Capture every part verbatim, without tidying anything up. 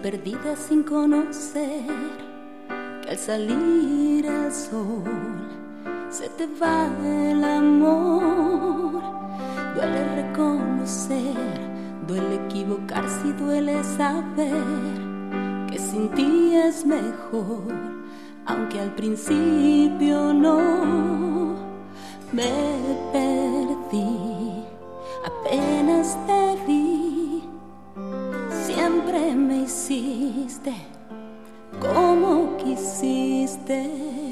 perdida sin conocer que al salir el sol se te va el amor. Duele reconocer, duele equivocarse y duele saber que sin ti es mejor, aunque al principio no. Me perdí, apenas te vi, siempre me hiciste como quisiste,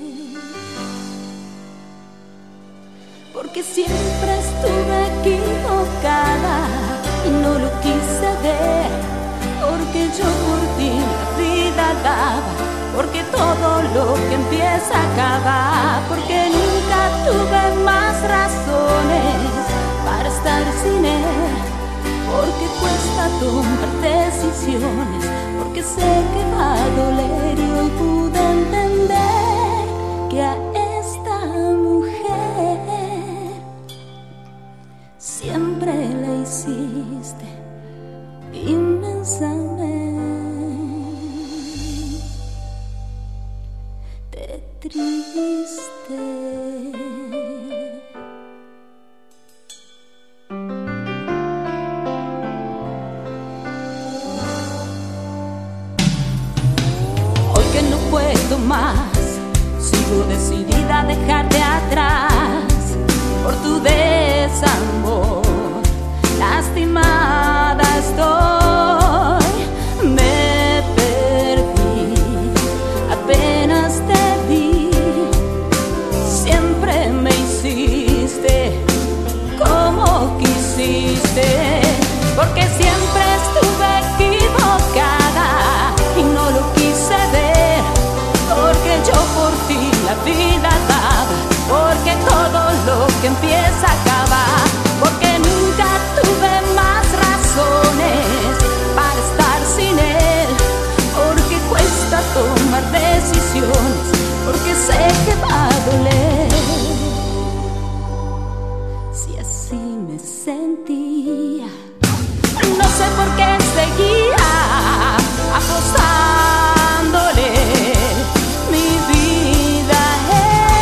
porque siempre estuve equivocada y no lo quise ver, porque yo por ti la vida daba, porque todo lo que empieza acaba, porque nunca tuve más razones para estar sin él, porque cuesta tomar decisiones, porque sé que va a doler y hoy pude entender que a esta mujer siempre la hiciste inmensamente triste. Hoy que no puedo más, sigo decidida a dejarte atrás por tu desamor. Lastimada estoy, me perdí, apenas te vi, siempre me hiciste como quisiste, porque siempre estuve equivocada y no lo quise ver, porque yo por ti la vida daba, porque todo lo que empieza acaba, porque nunca tuve más razones para estar sin él, porque cuesta tomar decisiones, porque sé que va a doler. Si así me sentía, no sé por qué seguía apostándole mi vida a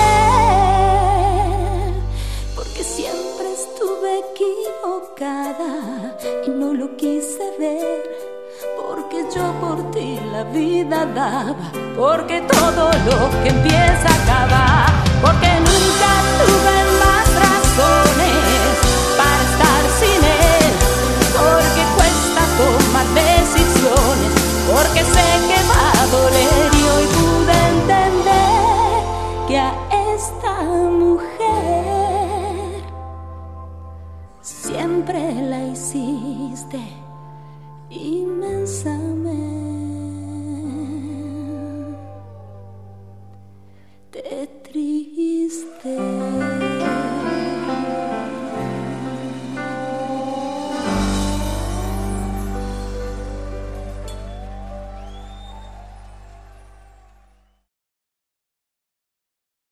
él, porque siempre estuve equivocada y no lo quise ver, porque yo por ti la vida daba, porque todo lo que empieza acaba, porque nunca tuve más razones para estar sin él, porque cuesta tomar decisiones, porque sé que va a doler y hoy pude entender que a esta mujer siempre la hiciste inmensa.